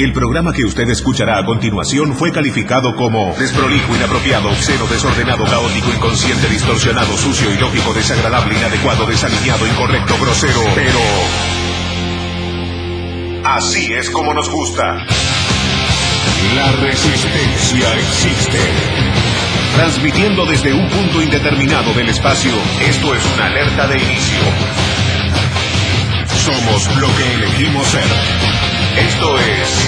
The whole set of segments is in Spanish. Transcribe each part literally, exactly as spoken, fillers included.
El programa que usted escuchará a continuación fue calificado como desprolijo, inapropiado, obsceno, desordenado, caótico, inconsciente, distorsionado, sucio, ilógico, desagradable, inadecuado, desalineado, incorrecto, grosero, pero... así es como nos gusta. La resistencia existe. Transmitiendo desde un punto indeterminado del espacio, esto es una alerta de inicio. Somos lo que elegimos ser. Esto es...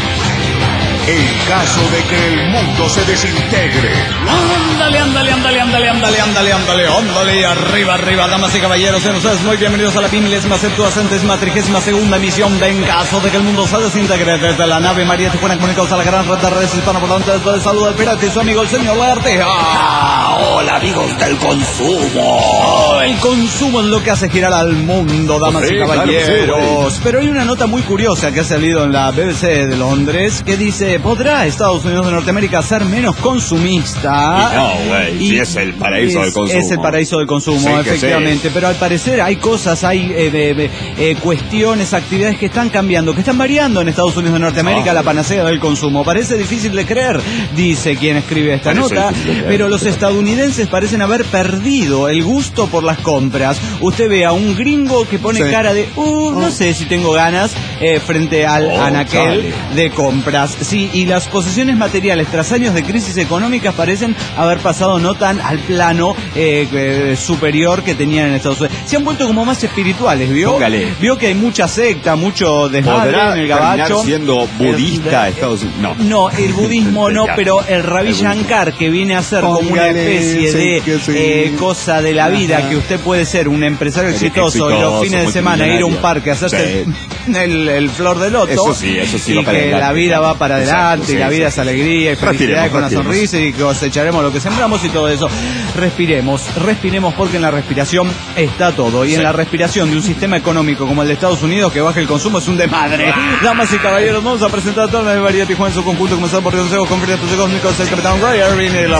el caso de que el mundo se desintegre. Ándale, ándale, ándale, ándale, ándale, ándale, ándale, ándale, arriba, arriba, damas y caballeros, sean ustedes muy bienvenidos a la milésima, septuagésima, trigésima segunda emisión de En caso de que el mundo se desintegre, desde la nave María Tijuana, comunicados a la gran red de redes hispanoparlantes. Después de saludo al pirata y su amigo el señor Lagartija. Ah, hola amigos del consumo. Oh, el consumo es lo que hace girar al mundo, damas sí, y caballeros. Claro, sí, pero hay una nota muy curiosa que ha salido en la B B C de Londres que dice: ¿podrá Estados Unidos de Norteamérica ser menos consumista? Y no, güey, si es el paraíso es, del consumo. Es el paraíso del consumo, sí, efectivamente. Sí. Pero al parecer hay cosas, hay eh, eh, eh, cuestiones, actividades que están cambiando, que están variando en Estados Unidos de Norteamérica, oh. la panacea del consumo. Parece difícil de creer, dice quien escribe esta parece nota, pero los estadounidenses parecen haber perdido el gusto por las compras. Usted ve a un gringo que pone sí. cara de, uh, oh. no sé si tengo ganas, eh, frente al oh, anaquel chale. de compras. Sí, y las posesiones materiales tras años de crisis económicas parecen haber pasado no tan al plano eh, eh, superior que tenían en Estados Unidos. Se han vuelto como más espirituales, ¿vio? Póngale. Vio que hay mucha secta, mucho desmadre en el gabacho. Siendo budista el, Estados Unidos? No. No, el budismo no, pero el Ravi Shankar, que viene a ser Póngale, como una especie de sí, sí. Eh, cosa de la vida, Ajá. que usted puede ser un empresario exitoso, exitoso y los fines de semana ir a un parque a hacerse sí. el, el flor de loto. Eso sí, eso sí. Y que la vida va para adelante. Sí, y la vida sí, es alegría y felicidad con la sonrisa y cosecharemos lo que sembramos y todo eso. Respiremos, respiremos porque en la respiración está todo. Y sí. en la respiración de un sistema económico como el de Estados Unidos que baje el consumo es un desmadre. Damas y caballeros, vamos a presentar a toda la María Tijuana en su conjunto, comenzando por consejos concretos y cósmicos, el Capitán Roger Vinilo.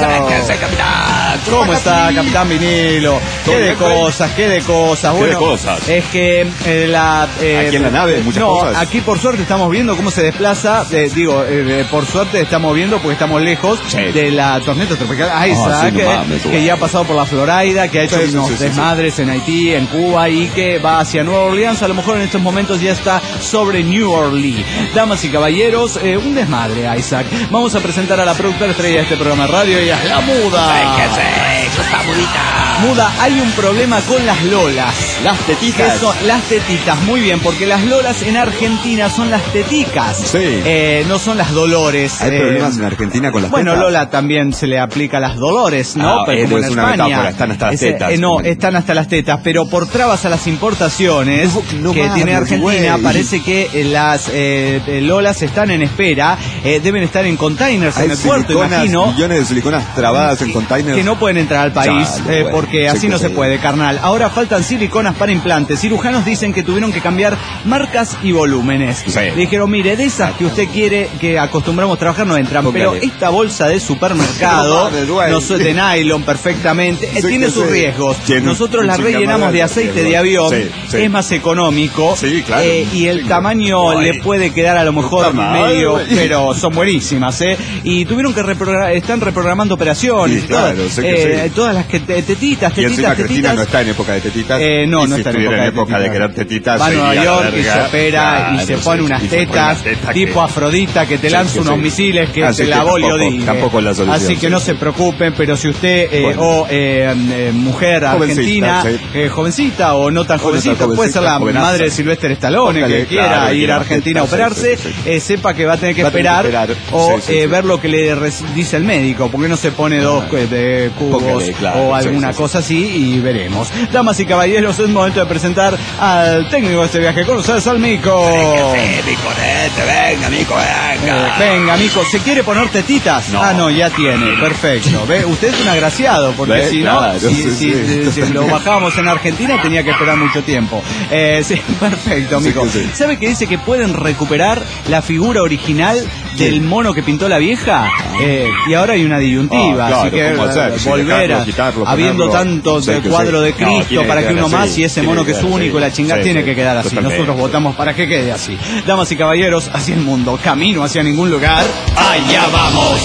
¿Cómo está, Capitán Vinilo? ¿Qué de cosas, qué de cosas? Bueno, ¿qué de cosas? Es que eh, la... Eh, aquí en la nave, muchas no, cosas. Aquí por suerte estamos viendo cómo se desplaza, eh, digo, eh, por suerte estamos viendo porque estamos lejos sí. de la tormenta tropical Isaac, oh, sí, no mames, que, que ya ha pasado por la Florida, que ha hecho sí, unos sí, sí, desmadres sí. en Haití, en Cuba y que va hacia Nueva Orleans. A lo mejor en estos momentos ya está sobre New Orleans. Damas y caballeros, eh, un desmadre, Isaac. Vamos a presentar a la productora estrella de este programa de radio y a la Muda. Ay, ¿qué sé? Está mudita. Muda, hay un problema con las lolas. Las tetitas. Son las tetitas, muy bien, porque las lolas en Argentina son las teticas. Sí. Eh, no son las dolores. Hay eh, problemas en Argentina con las bueno, tetas. Bueno, Lola también se le aplica las dolores, ¿no? Ah, pero como es en una España, metáfora, están hasta las tetas. Eh, no, están hasta las tetas, pero por trabas a las importaciones no, no que más, tiene Argentina, güey. Parece que las eh, lolas están en espera, eh, deben estar en containers Hay en el puerto, imagino. Millones de siliconas trabadas en containers. Que no pueden entrar al país, Chale, eh, porque así no se puede, carnal. Ahora faltan siliconas para implantes. Cirujanos dicen que tuvieron que cambiar marcas y volúmenes. Sí. Dijeron, mire, de esas que usted quiere, que acostumbramos a trabajar, no entran, okay. pero esta bolsa de supermercado, no, de nylon perfectamente, sí, tiene sus sí. riesgos. Tiene Nosotros la rellenamos de aceite de avión, sí, sí. es más económico, sí, claro. eh, y el tamaño Ay. le puede quedar a lo mejor medio, mal, pero son buenísimas, ¿eh? Y tuvieron que reprogramar, están reprogramando operaciones, sí, claro, todas, sé que eh, sí. todas las que te, tetitas, tetitas, y encima tetitas. Cristina no está en época de tetitas. Eh, no, y no si está en época, en de, época de querer tetitas. Va a Nueva York y se opera claro, y se sí, pone unas tetas, teta tipo que... Afrodita, que te sí, lanza unos sí. misiles que Así te la bolio tampoco la solución. Así que sí, no sí. se preocupen, pero si usted eh, bueno. o eh, eh, mujer argentina, sí. eh, jovencita o no tan jovencita, jovencita, puede ser la jovenaza. madre de Silvestre Stallone Póngale, que quiera claro, ir a Argentina a operarse, sí, sí, sí. Eh, sepa que va a tener que, va esperar, tener que esperar o sí, sí, eh, sí. ver lo que le dice el médico, porque no se pone dos ah, de cubos Póngale, claro, o alguna sí, sí, cosa sí. así y veremos. Damas y caballeros, es momento de presentar al técnico de este viaje con ustedes, al Mico. Venga, Mico, venga. Eh, venga, Mico, ¿se quiere poner tetitas? No. Ah, no, ya tiene, perfecto. ¿Ve? Usted es un agraciado, porque ¿Ve? si no, claro, si, sí, si, sí. si, si lo bajábamos en Argentina tenía que esperar mucho tiempo. Eh, sí, perfecto, Mico. Sí, sí. ¿Sabe que dice que pueden recuperar la figura original del mono que pintó la vieja, eh, y ahora hay una disyuntiva, ah, claro, así que hacer, volver dejarlo, a, quitarlo, habiendo ponerlo, tanto sí, de que cuadro sí. de Cristo No, para que uno así, más y ese mono que es único, así. la chingada Sí, tiene sí, que quedar así. totalmente. Nosotros votamos para que quede así. Damas y caballeros, hacia el mundo, camino hacia ningún lugar. ¡Allá vamos!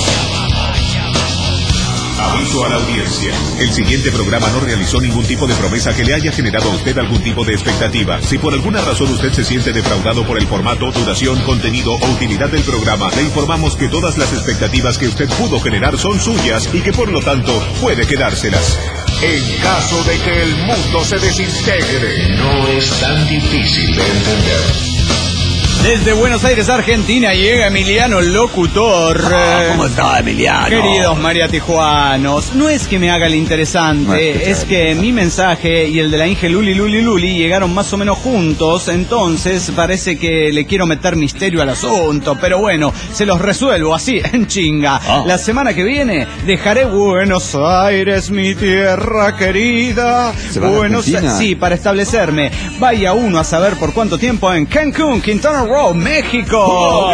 Aviso a la audiencia. El siguiente programa no realizó ningún tipo de promesa que le haya generado a usted algún tipo de expectativa. Si por alguna razón usted se siente defraudado por el formato, duración, contenido o utilidad del programa, le informamos que todas las expectativas que usted pudo generar son suyas y que por lo tanto puede quedárselas. En caso de que el mundo se desintegre, no es tan difícil de entender. Desde Buenos Aires, Argentina, llega Emiliano el Locutor. Ah, ¿cómo está, Emiliano? Queridos María Tijuanos, no es que me haga el interesante, No es que es que mi mensaje y el de la Inge Luli Luli Luli llegaron más o menos juntos, entonces parece que le quiero meter misterio al asunto, pero bueno, se los resuelvo así, en chinga. Ah. La semana que viene dejaré Buenos Aires, mi tierra querida. ¿Se va a Buenos Argentina? Sí, para establecerme. Vaya uno a saber por cuánto tiempo en Cancún, Quintana Roo, México. Oh,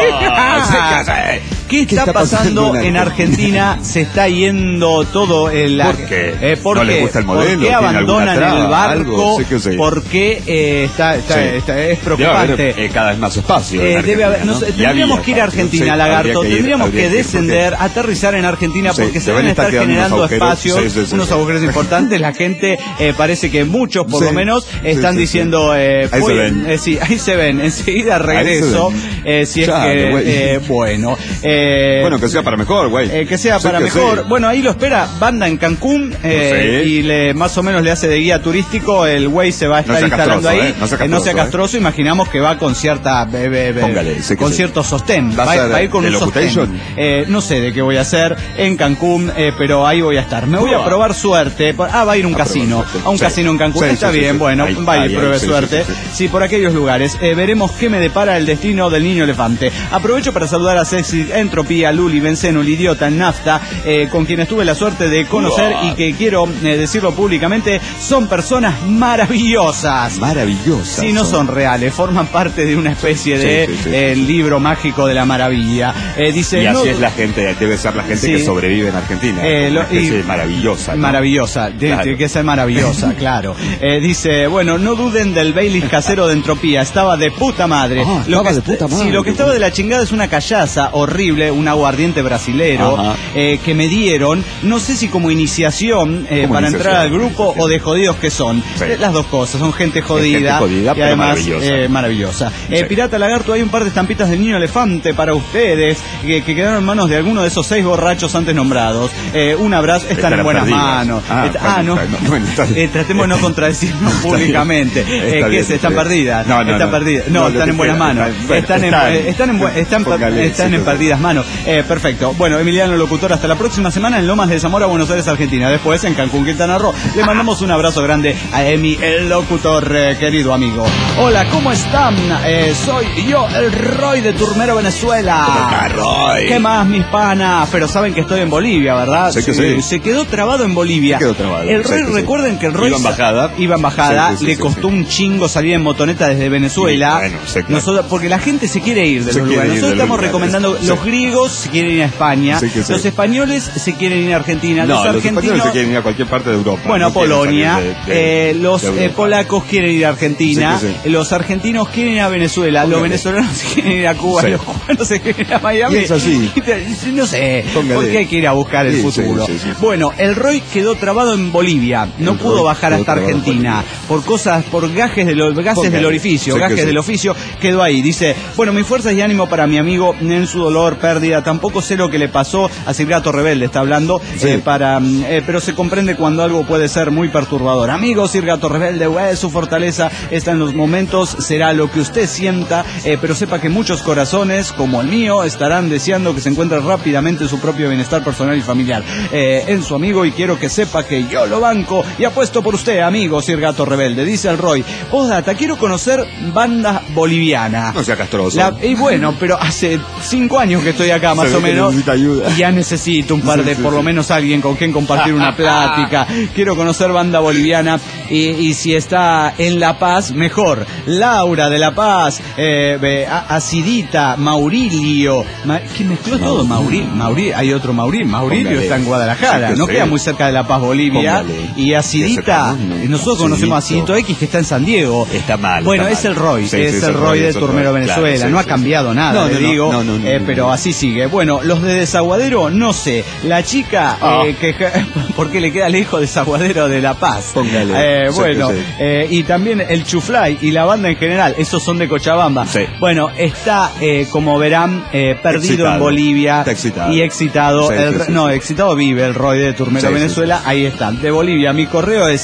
¿Qué está, está pasando pasando en en Argentina? Se está yendo todo el... ¿Por qué? Eh, ¿por ¿No qué? les gusta el modelo? ¿Por qué ¿Tiene abandonan alguna traba? el barco? Algo, sí que sí. ¿Por qué eh, está, está, Sí. está- es Debe haber, preocupante? eh, cada vez más espacio. Eh, en debe haber, Argentina, no sé, ¿no? Y tendríamos había que ir a espacio, Argentina, sí, Lagarto, habría que ir, tendríamos habría que ir, porque- descender, aterrizar en Argentina Sí, porque se deben deben estar estar quedando generando unos agujeros. espacios, Sí, sí, sí, unos sí. agujeros importantes. La gente eh, parece que muchos, por Sí, lo menos, están sí, sí, diciendo, eh, Ahí voy- se ven. eh, sí, ahí se ven, enseguida se regreso, ven. eh, si Claro, es que, güey. eh, bueno. eh, Bueno, que sea para mejor, güey. eh, que sea Sí, para que mejor. sí. Bueno, ahí lo espera banda en Cancún eh, Sí. y le más o menos le hace de guía turístico. El güey se va a No estar sea instalando castroso, ahí. eh, no sea Eh, no sea castroso, castroso, imaginamos que va con cierta eh, eh, eh, Póngale, sí que con sí. cierto sostén. ¿Va a Va, ser va a ir con de un sostén. locutation? Eh, no sé de qué voy a hacer en Cancún, eh, pero ahí voy a estar. Me voy a Uah. probar suerte. Ah, va a ir a un A casino. probar suerte. A un Sí. casino en Cancún. Sí, Está sí, sí, bien, sí. bueno, Ahí, vaya ahí, y pruebe ahí, sí, suerte. sí, sí, Sí, por aquellos lugares. Eh, veremos qué me depara el destino del niño elefante. Aprovecho para saludar a Sexy, Entropía, Luli, Benceno, el idiota, Nafta, eh, con quienes tuve la suerte de conocer Uah. y que quiero eh, decirlo públicamente, son personas maravillosas. Maravillosa. Si no son reales, forman parte de una especie de Sí, sí, sí, eh, sí. libro mágico de la maravilla. Eh, dice, Y así no- es la gente, debe ser la gente Sí. que sobrevive en Argentina. Eh, lo- Una especie y- maravillosa. ¿no? Maravillosa, tiene, Claro. tiene que ser maravillosa, claro. Eh, dice, bueno, no duden del Baileys casero de Entropía, estaba de puta madre. Ah, lo estaba que de est- puta madre, Sí, lo que qué estaba bueno. de la chingada es una callaza horrible, un aguardiente brasilero, Ajá. eh, que me dieron, no sé si como iniciación eh, Como para iniciación, entrar al grupo iniciación. o de jodidos que son. Sí. Eh, Las dos cosas, son gente jodida, jodida, y pero además maravillosa. eh, maravillosa. Eh, Sí. Pirata Lagarto, hay un par de estampitas del niño elefante para ustedes que, que quedaron en manos de alguno de esos seis borrachos antes nombrados. Eh, un abrazo, están Estarán en buenas perdidas. manos. Ah, Est- está- ah, no. está- no, bueno, está bien. Eh, tratemos de no contradecirnos públicamente. Está Eh, bien, ¿Qué es? está ¿Están bien. perdidas? No, no, están no. perdidas. No, No, lo están que en buenas sea, manos. está- bueno, están, en, están. eh, están, en, bu- están, per- Póngale, están sí, en sí. perdidas manos. Eh, perfecto. Bueno, Emiliano Locutor, hasta la próxima semana en Lomas de Zamora, Buenos Aires, Argentina. Después en Cancún, Quintana Roo. Le mandamos un abrazo grande a Emi, el locutor, eh, querido amigo. Hola, ¿cómo están? Eh, soy yo, el Roy de Turmero, Venezuela. ¿Cómo está, Roy? ¿Qué más, mis panas? Pero saben que estoy en Bolivia, ¿verdad? Sí que sí. Se quedó trabado en Bolivia. Se quedó trabado, El sí Roy, que sí. recuerden que el Roy Iba en bajada. Iba en bajada, Sí, sí, sí, le sí, costó sí. un chingo salir en motoneta desde Venezuela. Sí, bueno, sí, claro. Nosotros, porque la gente se quiere ir de Se los quiere lugares. ir Nosotros de los estamos lugares. recomendando, Sí. los griegos se quieren ir a España, Sí que sí. los españoles se quieren ir a Argentina, No, los los argentinos españoles se quieren ir a cualquier parte de Europa. bueno, a no quieren Polonia, salir de- de- eh, los de eh, Europa. polacos quieren ir a Argentina, Sí, que sí. los argentinos quieren ir a Venezuela, los Póngale. venezolanos quieren ir a Cuba, Sí. los cubanos se quieren ir a Miami. Y es así. No sé, Póngale. porque hay que ir a buscar el Sí, sí, futuro. sí, sí, sí. Bueno, el Roy quedó trabado en Bolivia, no El pudo Roy bajar quedó hasta trabado en Argentina, Bolivia. por cosas, por gajes, de los, gases Póngale. del orificio, Sí que gajes sí. del oficio, quedó ahí. Dice, bueno, mis fuerzas y ánimo para mi amigo en su dolor, pérdida, tampoco sé lo que le pasó a Sirgato Rebelde, está hablando, Sí. eh, para, mm, eh, pero se comprende cuando algo puede ser muy perturbador. Amigo Sirgato Rebelde, güey, su fortaleza está en los momentos, será lo que usted sienta, eh, pero sepa que muchos corazones, como el mío, estarán deseando que se encuentre rápidamente su propio bienestar personal y familiar eh, en su amigo, y quiero que sepa que yo lo banco y apuesto por usted, amigo Sirgato Rebelde. Dice el Roy, postdata, quiero conocer banda boliviana. No sea castroso. La- y bueno, pero hace cinco años que que estoy acá, más o menos, y ya necesito un par de, por lo menos alguien con quien compartir una plática. Quiero conocer banda boliviana y, y si está en La Paz, mejor. Laura de La Paz, eh, Acidita, Maurilio, Ma, que mezcló todo, Mauri, Mauri, hay otro Mauri, Maurilio Póngale. Está en Guadalajara, no queda muy cerca de La Paz, Bolivia. Póngale. Y Acidita, nosotros conocemos a Acidito X, que está en San Diego. Está mal. Bueno, está es mal. el Roy, sí, es sí, el Roy de Turmero, Roy. Venezuela, Claro, sí, no ha sí, cambiado nada, no, le no, digo, no, no, no, eh, no, pero no. así sigue. Bueno, los de Desaguadero, no sé, la chica, oh. eh, que porque le queda lejos Desaguadero de La Paz. Póngale. Eh, sí, bueno, sí. eh, y también el Chuflay y la banda en general, esos son de Cochabamba. Sí. Bueno, está, eh, como verán, eh, perdido excitado. en Bolivia. Está excitado. Y excitado. Sí, el, sí, sí, no, sí. excitado vive el Roy de Turmero, Sí, Venezuela. sí, sí. Ahí está. De Bolivia, mi correo es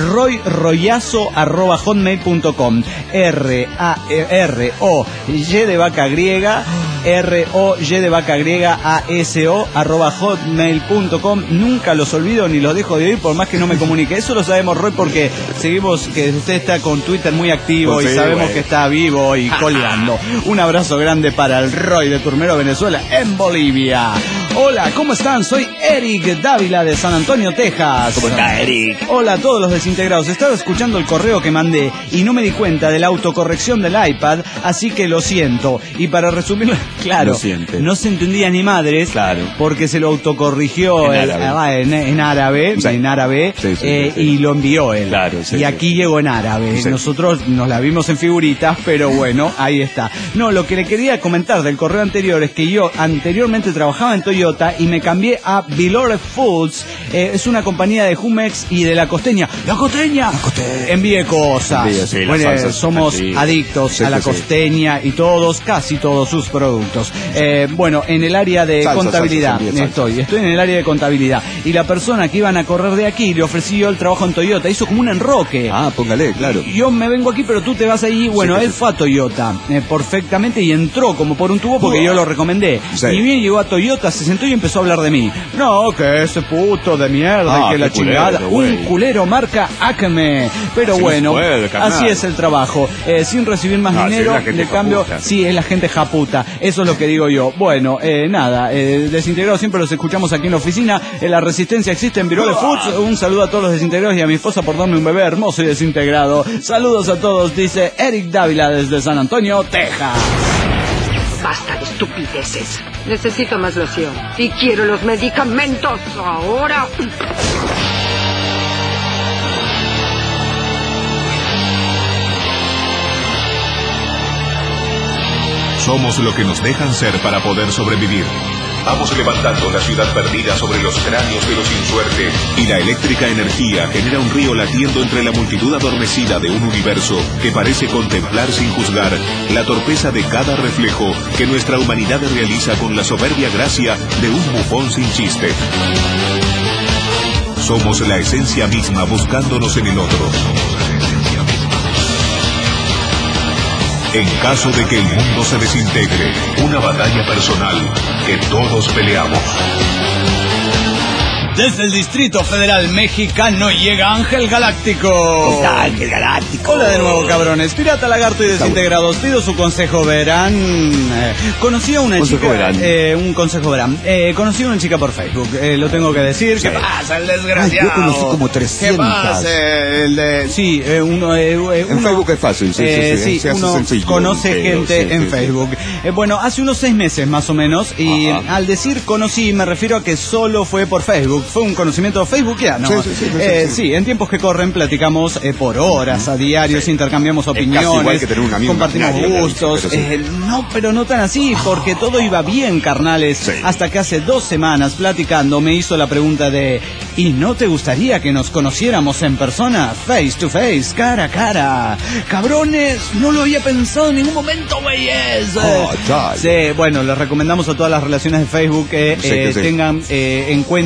royroyazo arroba hotmail punto com. R A R O Y de vaca griega, R O Y de vaca griega, A S O arroba hotmail punto com. Nunca los olvido ni los dejo de oír por más que no me comunique. Eso lo sabemos, Roy, porque seguimos que usted está con Twitter muy activo Pues y sí, sabemos güey. que está vivo y coleando. Un abrazo grande para el Roy de Turmero, Venezuela, en Bolivia. Hola, ¿cómo están? Soy Eric Dávila de San Antonio, Texas. ¿Cómo está, Eric? Hola a todos los desintegrados. Estaba escuchando el correo que mandé y no me di cuenta de la autocorrección del iPad, así que lo siento. Y para resumirlo, claro, Lo siente. no se entendía ni madres, Claro. porque se lo autocorrigió En el- árabe. ah, en, en árabe, Sí. en árabe, Sí, sí, eh, sí, sí. y lo envió él. Claro, sí, y sí. aquí llegó en árabe. Sí. Nosotros nos la vimos en figuritas, pero bueno, ahí está. No, lo que le quería comentar del correo anterior es que yo anteriormente trabajaba en Toyota y me cambié a Bilore Foods. Eh, es una compañía de Jumex y de La Costeña. ¡La Costeña! Envíe cosas. Envíe, sí, las Bueno, salsas, somos sí. adictos Sí, a La sí, sí. Costeña y todos, casi todos sus productos. Eh, bueno, en el área de Salsa, contabilidad salsa, envíe estoy. Estoy en el área de contabilidad. Y la persona que iban a correr de aquí le ofrecí yo el trabajo en Toyota. Hizo como un enroque. Ah, póngale, claro. Yo me vengo aquí, pero tú te vas ahí. Bueno, Sí, él sí. fue a Toyota eh, perfectamente y entró como por un tubo porque yo lo recomendé. Sí. Y bien llegó a Toyota, se sentó y empezó a hablar de mí. No, que ese puto de mierda, Ah, que la qué culero, chingada. Un güey. culero marca Acme. Pero Sí, bueno, puede, carnal. así es el trabajo. Eh, sin recibir más No, sí, dinero, es la gente de cambio, japuta. sí, es la gente japuta. Eso es lo que digo yo. Bueno, eh, nada, eh, desintegrados siempre los escuchamos aquí en la oficina. Eh, la resistencia existe en Virole Foods. Un saludo a todos los desintegrados y a mi esposa por darme un bebé hermoso y desintegrado. Saludos a todos, dice Eric Dávila desde San Antonio, Texas. Basta de estupideces. Necesito más loción. Y quiero los medicamentos ahora. Somos lo que nos dejan ser para poder sobrevivir. Vamos levantando la ciudad perdida sobre los cráneos de los sin suerte. Y la eléctrica energía genera un río latiendo entre la multitud adormecida de un universo que parece contemplar sin juzgar la torpeza de cada reflejo que nuestra humanidad realiza con la soberbia gracia de un bufón sin chiste. Somos la esencia misma buscándonos en el otro. En caso de que el mundo se desintegre, una batalla personal que todos peleamos. Desde el Distrito Federal Mexicano llega Ángel Galáctico. ¿Qué tal, el galáctico? Hola de nuevo, cabrones. Pirata, lagarto y desintegrados. Pido su consejo, verán. Eh, conocí a una Consejo chica. verán. Eh, un consejo, verán. Eh, conocí a una chica por Facebook. Eh, lo tengo que decir. Sí. ¿Qué pasa, el desgraciado? Ay, yo conocí como trescientas. ¿Qué pasa? El de, sí, eh, uno, eh, eh, En uno- Facebook es fácil, sí, eh, sí, sí, se hace uno sencillo, conoce pero gente sí, en sí, sí. Facebook. Eh, bueno, hace unos seis meses más o menos. Y Ajá. al decir conocí, me refiero a que solo fue por Facebook. Fue un conocimiento facebookiano. Sí, sí, sí, sí, Eh, sí. sí, en tiempos que corren platicamos eh, por horas a diarios, intercambiamos casi opiniones, igual que tener un amigo compartimos imaginario, gustos. pero sí. eh, no, pero no tan así, porque todo iba bien, carnales. Sí. Hasta que hace dos semanas platicando me hizo la pregunta de ¿y no te gustaría que nos conociéramos en persona? Face to face, cara a cara. Cabrones, no lo había pensado en ningún momento, güeyes. Oh, dale. Sí, bueno, les recomendamos a todas las relaciones de Facebook que Sí, eh, que sí. tengan eh, en cuenta que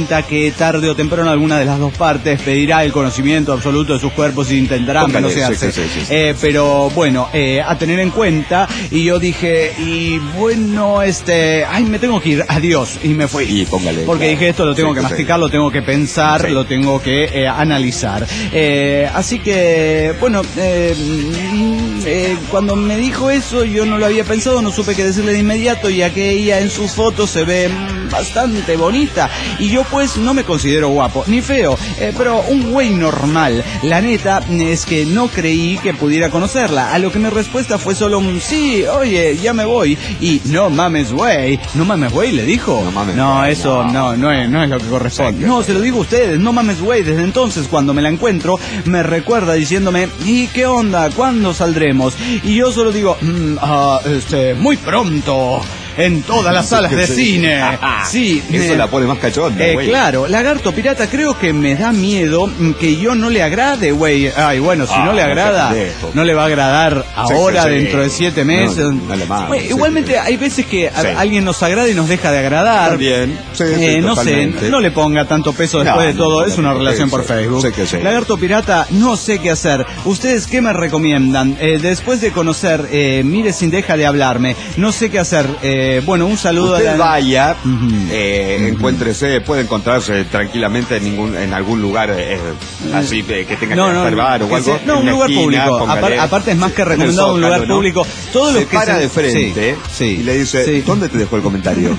que tarde o temprano alguna de las dos partes pedirá el conocimiento absoluto de sus cuerpos y intentarán Póngale, manosearse. sí, sí, sí, sí. Eh, pero bueno, eh, a tener en cuenta, y yo dije, y bueno, este, ay, me tengo que ir, adiós, y me fui. Y póngale. Porque claro. dije, esto lo tengo Sí, que sí, masticar, sí. lo tengo que pensar, Sí. lo tengo que eh, analizar. Eh, así que, bueno, eh, mm, eh, cuando me dijo eso, yo no lo había pensado, no supe qué decirle de inmediato, ya que ella en sus fotos se ve mm, bastante bonita, y yo pues no me considero guapo, ni feo, eh, pero un güey normal. La neta es que no creí que pudiera conocerla, a lo que mi respuesta fue solo un sí, oye, ya me voy, y no mames güey, no mames güey, le dijo. No mames, No, güey, eso no. no, no es, no es lo que corresponde. Sí, No, sí. se lo digo a ustedes, no mames güey. Desde entonces, cuando me la encuentro, me recuerda diciéndome, ¿y qué onda? ¿Cuándo saldremos? Y yo solo digo, mm, ah, este, muy pronto. En todas las salas de cine. Sí. Eso eh, la pone más cachonda, eh, güey. claro, Lagarto Pirata, creo que me da miedo mm, que yo no le agrade, güey. Ay, bueno, si Ah, no le no agrada, seas pendejo. no le va a agradar ahora, sí, sí. dentro de siete meses. No, no le mames, Bueno, sí, igualmente, sí. hay veces que a- Sí. alguien nos agrada y nos deja de agradar. También. Sí, sí, Eh, no sé, totalmente. no le ponga tanto peso después No, de todo, no, es no, una no, relación sí, por sí. Facebook. Sé que sí. Lagarto Pirata, no sé qué hacer. ¿Ustedes qué me recomiendan? Eh, después de conocer, eh, mire sin deja de hablarme, no sé qué hacer. Eh, bueno, un saludo Usted a la... vaya, Ujú. eh, Ujú. encuéntrese, puede encontrarse tranquilamente en ningún en algún lugar eh, así eh, que tenga No, que no, reservar o que algo. sea- no, en un una lugar esquina, público. póngale, Apar- aparte es más que en el recomendado un lugar Zócalo, ¿no? público. Todo se lo que para se- de frente Sí, sí, y le dice, sí. ¿dónde te dejó el comentario?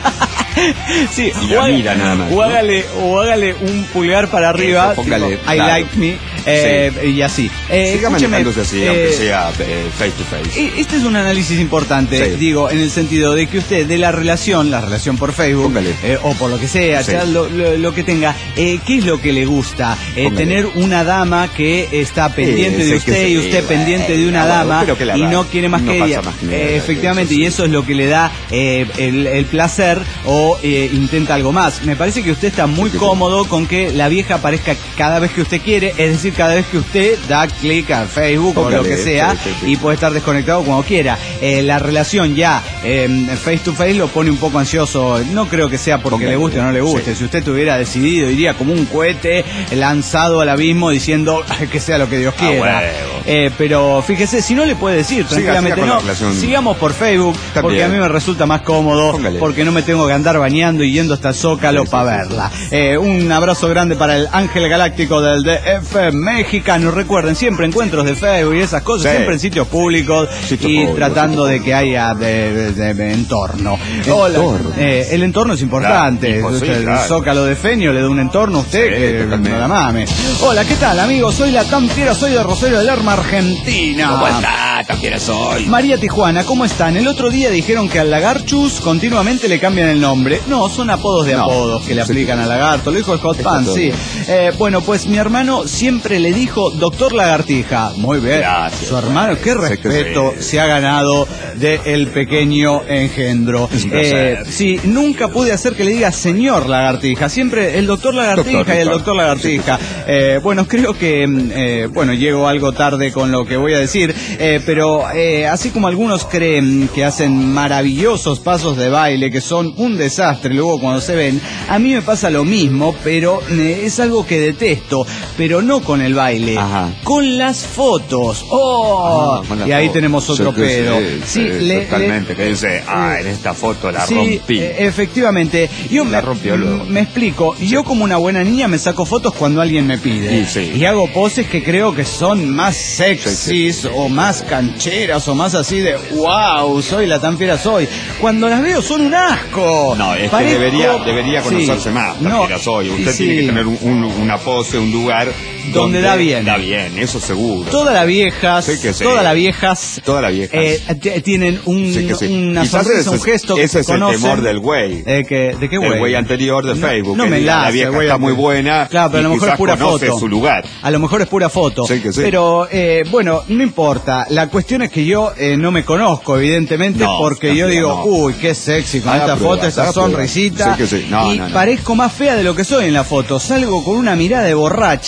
Sí, Y la o, haga- mira nada más, o ¿no? hágale, o hágale un pulgar para arriba, Eso, póngale, tipo, I claro. like me, eh, y así. Eh, Siga escúcheme, manejándose así, eh, aunque sea eh, face to face. E- Este es un análisis importante, Sí. digo, en el sentido de que usted de la relación, la relación por Facebook, Póngale. eh, o por lo que sea, Sí. ya lo, lo- lo que tenga, eh, ¿qué es lo que le gusta? Eh, Póngale. tener una dama que está pendiente Sí, de sé que usted sí, y usted bueno, pendiente de una bueno, dama pero que la y va- no quiere más no que pasa ella. más que nada, Eh, efectivamente, eso sí. y eso es lo que le da eh, el, el placer o eh, intenta algo más. Me parece que usted está muy Sí, sí, sí. cómodo con que la vieja aparezca cada vez que usted quiere, es decir, cada vez que usted da clic a Facebook o lo Póngale, que sea, sí, sí, sí. y puede estar desconectado cuando quiera. Eh, la relación ya eh, face to face lo pone un poco ansioso. No creo que sea porque Póngale, le guste o no le guste. sí. Si usted tuviera decidido, iría como un cohete lanzado al abismo diciendo que sea lo que Dios quiera. huevo. Eh, pero fíjese, si no le puede decir Siga, tranquilamente, siga con la no, relación. sigamos por Facebook, Está porque bien. a mí me resulta más cómodo, Póngale. porque no me tengo que andar bañando y yendo hasta el Zócalo Sí, sí, para sí, verla. Eh, un abrazo grande para el Ángel Galáctico del D F mexicano. Recuerden, siempre encuentros de Facebook y esas cosas, Sí. siempre en sitios públicos Sitio y público, tratando sitio de que haya de, de- de entorno. Entorno. Eh, el entorno es importante. Claro, tipo, sí, el claro. Zócalo de Feño le da un entorno a usted Sí, que totalmente. no la mame. Hola, ¿qué tal, amigos? Soy la tan fiera, soy de Rosario del Lerma, Argentina. ¿Cómo está? También soy. María Tijuana, ¿cómo están? El otro día dijeron que al Lagarchus continuamente le cambian el nombre. No, son apodos de No, apodos que le sí, aplican sí. al lagarto. Lo dijo el Hot Está Pan, todo sí. bien. Eh, bueno, pues mi hermano siempre le dijo Doctor Lagartija. Muy bien. Gracias, Su hermano, qué sé que respeto sí. se ha ganado de el pequeño engendro. Es un placer. sí, nunca pude hacer que le diga señor Lagartija. Siempre el Doctor Lagartija Doctor, y el doctor. Doctor Lagartija. Eh, bueno, creo que, mm, eh, bueno, llego algo tarde con lo que voy a decir, eh, pero eh, así como algunos creen que hacen maravillosos pasos de baile, que son un desastre luego cuando se ven, a mí me pasa lo mismo, pero eh, es algo que detesto, pero no con el baile, Ajá. con las fotos. ¡Oh! Ah, con la y ahí foto. tenemos otro Sí, sí, pedo. sí, Sí, sí, le- totalmente. le- que dice, ah, en esta foto la Sí, rompí. eh, efectivamente. Yo La me, rompió luego. me explico. Yo como una buena niña me saco fotos cuando alguien me pide. Y sí. Y hago poses que creo que son más sexys Sí, sí, sí, o más cancheras o más así de wow, soy la tan fiera soy. Cuando las veo son un asco. No, es Parezco- que debería, debería Sí. conocerse más. No, No, soy. Usted sí. tiene que tener un- un- una pose, un lugar Donde da bien. Da bien, eso seguro. Todas las viejas, Sí que sí. todas las viejas, Todas las viejas. eh, t- tienen un, Sí que sí. una Quizás sonrisa, ese un es- gesto que ese es el conocen. temor del güey. Eh, que- ¿De qué güey? El güey anterior de No- Facebook. No, que me diga, enlace, la vieja güey está muy anterior. buena. Claro, pero a y lo mejor es quizás pura conoce foto. su lugar. A lo mejor es pura foto. Sí que sí. Pero, eh, bueno, no importa. La cuestión es que yo eh, no me conozco, evidentemente, No, porque yo tranquila, digo, no. uy, qué sexy con Haga esta pruebas, foto, esta haga pruebas. sonrisita. Sí que sí. No, y no, no. parezco más fea de lo que soy en la foto. Salgo con una mirada de borracha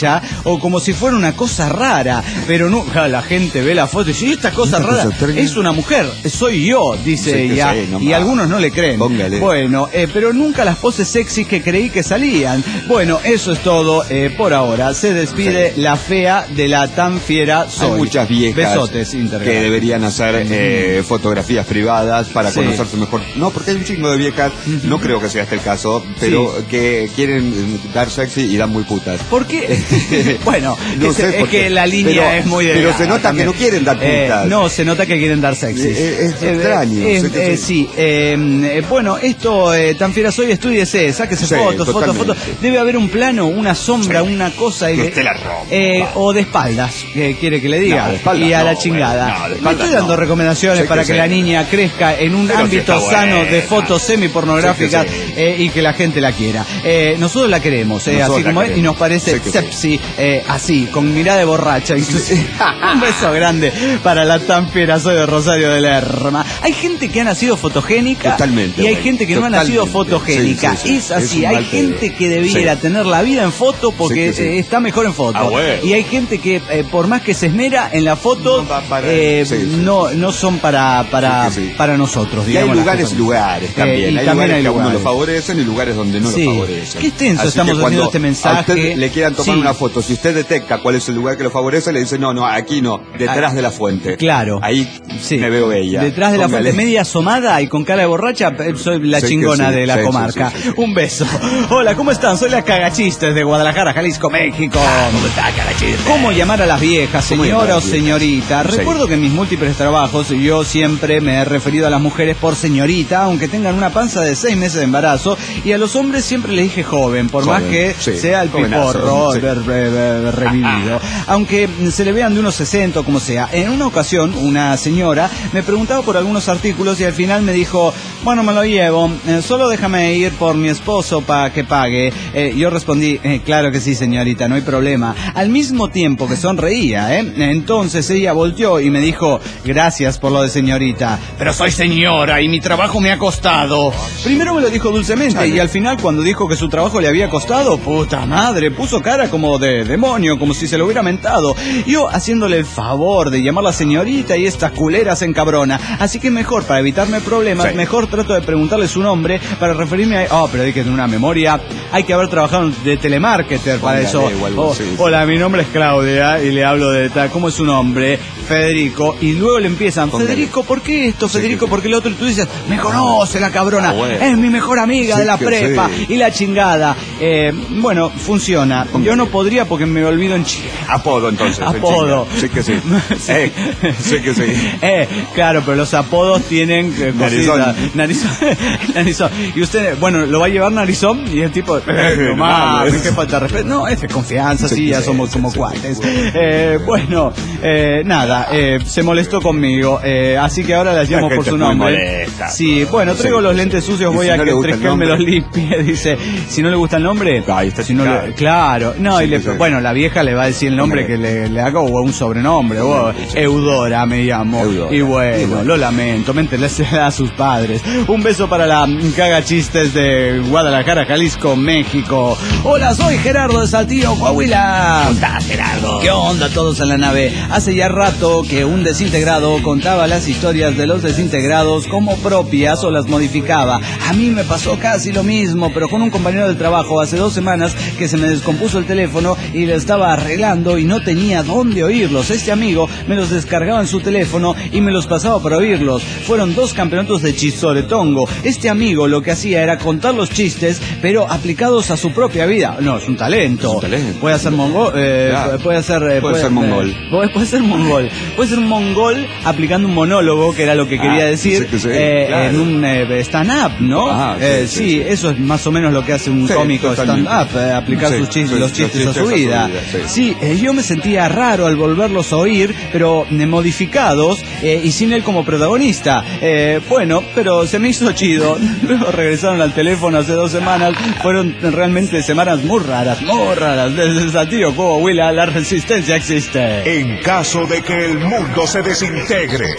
o como si fuera una cosa rara, pero nunca la gente ve la foto y dice, esta cosa Esta rara cosa es una mujer, soy yo, dice Sí, ella, sí, no y más. algunos no le creen. Póngale. Bueno, eh, pero nunca las poses sexy que creí que salían. Bueno, eso es todo eh, por ahora. Se despide Sí. la fea de la tan fiera soy. Hay muchas viejas Besotes, Intergal. que deberían hacer eh, fotografías privadas para Sí. conocerse mejor. No, porque hay un chingo de viejas, no creo que sea este el caso, pero Sí. que quieren eh, dar sexy y dan muy putas. ¿Por qué? Bueno, No es, sé es por qué. que la línea Pero- es muy pero delgada se nota también. que no quieren dar Eh, putas. no, se nota que quieren dar sexy. Eh, es extraño, eh, sé que eh, sí. sí, eh, eh, bueno, esto eh, tan fiera soy, estúdiese, sáquese Sí, fotos, fotos, totalmente. fotos. Debe haber un plano, una sombra, una cosa. y Que le- usted la rompa. eh, o de espaldas, que quiere que le diga. No, de espaldas y a la no, chingada. bueno, no, de Le espaldas estoy dando no. recomendaciones Sé para que que sí. la niña crezca en un Pero si ámbito está sano buena. de fotos semipornográficas Sé que sí. eh, y que la gente la quiera. Eh, nosotros la queremos, eh, Nosotros así la como es, y queremos. nos parece Sé que sí. sepsi, eh, así, con mirada de borracha. inclusive. Un beso grande para la tan fiera soy de Rosario de Lerma. Hay gente que ha nacido fotogénica Totalmente, y hay güey. gente que no ha nacido Totalmente. fotogénica. Sí, sí, sí. Es así, Es un hay mal gente pedo. que debiera Sí. tener la vida en foto porque Sí que sí. eh, está mejor en foto. Ah, bueno. Y hay gente que eh, por más que se esmera en la foto, No va para- eh, sí, sí, no, no son para, para, Sí que sí. para nosotros. Y hay digamos las lugares cosas. y lugares también. Eh, y hay también lugares hay que a uno lugares. lo favorecen y lugares donde no Sí. lo favorecen. Qué extenso Así estamos que cuando haciendo este mensaje. a usted le quieran tomar Sí. una foto, si usted detecta cuál es el lugar que lo favorece, le dice, no, no, aquí no, detrás Ah, de la fuente. claro. Ahí Sí. me veo bella. Detrás de la Póngale. fuente media asomada y con cara de borracha, eh, soy la Sí que chingona sí, de la sí, comarca. sí, sí, sí. Un beso. Hola, ¿cómo están? Soy la cagachistes de Guadalajara, Jalisco, México. ¿Cómo está, Carachiste? ¿Cómo llamar a las viejas, ¿Cómo señora llamar a o las viejas? señorita? Sí. Recuerdo que en mis múltiples trabajos yo siempre me he referido a las mujeres por señorita, aunque tengan una panza de seis meses de embarazo, y a los hombres siempre les dije joven, por Joven, más que sí, sea el jovenazo, piporro sí. ver- ver- ver- revivido. Aunque se le vean de unos sesenta o como sea. En una ocasión, una señora me preguntaba por algunos artículos y al final me dijo, bueno, me lo llevo, eh, solo déjame ir por mi esposo para que pague. Eh, yo respondí, eh, claro que sí, señorita, no hay problema. Al mismo tiempo que sonreía, ¿eh? Entonces ella volteó y me dijo, gracias por lo de señorita, pero soy señora y mi trabajo me ha costado. Primero me lo dijo dulcemente y al final cuando dijo que su trabajo le había costado, puta madre, puso cara como de demonio, como si se lo hubiera mentado. Yo haciéndole el favor de llamarla señorita y esta culera se encabrona. Así que mejor, para evitarme problemas, Sí. mejor trato de preguntarle su nombre para referirme a... Oh, pero hay que tener una memoria. Hay que haber trabajado de telemarketer para Póngale eso. o algo Oh, así, sí. hola, mi nombre es Claudia y le hablo de tal. ¿Cómo es su nombre? Federico. Y luego le empiezan, Póngale. Federico, ¿por qué esto? Sí, Federico, que sí. ¿por qué lo otro? Y tú dices, me conoce la cabrona. Ah, bueno. Es mi mejor amiga Sí de la que prepa. sí. Y la chingada. Eh, bueno, funciona. Yo no podría porque me olvido en Chile. Apodo entonces. Apodo. en chinga. Sí que sí. Sí. Eh, sí que sí. Eh, claro, pero los apodos tienen eh, Narizón. cositas. Narizón. Narizón. Y usted, bueno, lo va a llevar Narizón y el tipo, eh, no mames, mames. qué falta de respeto. No, es de confianza, sí, Sí, ya sí, somos sí, como sí, cuates. sí. Eh, bueno, eh, nada, eh, se molestó conmigo, eh, así que ahora las La llamo por gente su es muy nombre. molesta. Sí, bueno, traigo Sí, los sí. lentes sucios, Y voy si a no que le gusta el Tresquel me los nombre. limpie. Dice, si no le gusta el nombre, Ahí está si no le- chingado. claro, no, Sí, y le, sí, sí. bueno, la vieja le va a decir el nombre que Hombre. le, le haga o un sobrenombre, o Eudora me llamo. Eudora. Y bueno, Y bueno. lo lamento, me enteré a sus padres. Un beso para la caga chistes de Guadalajara, Jalisco, México. Hola, soy Gerardo de Saltillo, Coahuila. ¿Cómo estás, Gerardo? ¿Qué onda todos en la nave? Hace ya rato que un desintegrado contaba las historias de los desintegrados como propias o las modificaba. A mí me pasó casi lo mismo, pero con un compañero del trabajo hace dos semanas que se me descompuso el teléfono y lo estaba arreglando y no tenía dónde oírlos. Este amigo me los descargaba en su teléfono y me los pasaba para oírlos. Fueron dos campeonatos de chistoretongo. Este amigo lo que hacía era contar los chistes, pero aplicados a su propia vida. No, es un talento. Es un talento. Puede ser mongol, eh, Claro. puede ser eh, Puede ser mongol. eh, puede, puede ser mongol. Puede ser un mongol aplicando un monólogo, que era lo que Ah, quería decir, sí que sí, eh, claro. en un eh, stand-up, ¿no? Ah, sí, Eh, sí, sí, sí. eso es más o menos lo que hace un Sí, cómico totalmente. stand-up, eh, aplicar Sí, sus chistes, sí, los los chistes a chistes su a su vida. vida, sí. Sí, eh, yo me sentía raro al volverlos a oír, pero eh, modificados eh, y sin él como protagonista. Eh, bueno, pero se me hizo chido. Luego regresaron al teléfono hace dos semanas. Fueron realmente semanas muy raras, muy raras. Desde Saltillo, Coahuila, la resistencia existe. En caso de que el mundo se desintegre.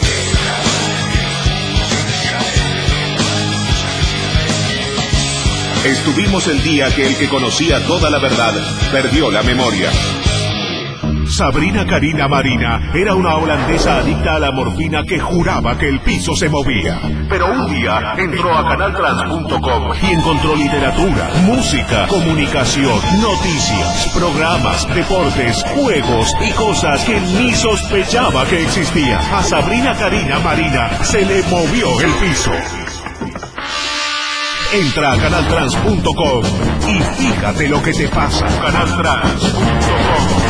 Estuvimos el día que el que conocía toda la verdad perdió la memoria. Sabrina Karina Marina era una holandesa adicta a la morfina que juraba que el piso se movía. Pero un día entró a canal trans punto com y encontró literatura, música, comunicación, noticias, programas, deportes, juegos y cosas que ni sospechaba que existían. A Sabrina Karina Marina se le movió el piso. Entra a canal trans punto com y fíjate lo que te pasa. canal trans punto com.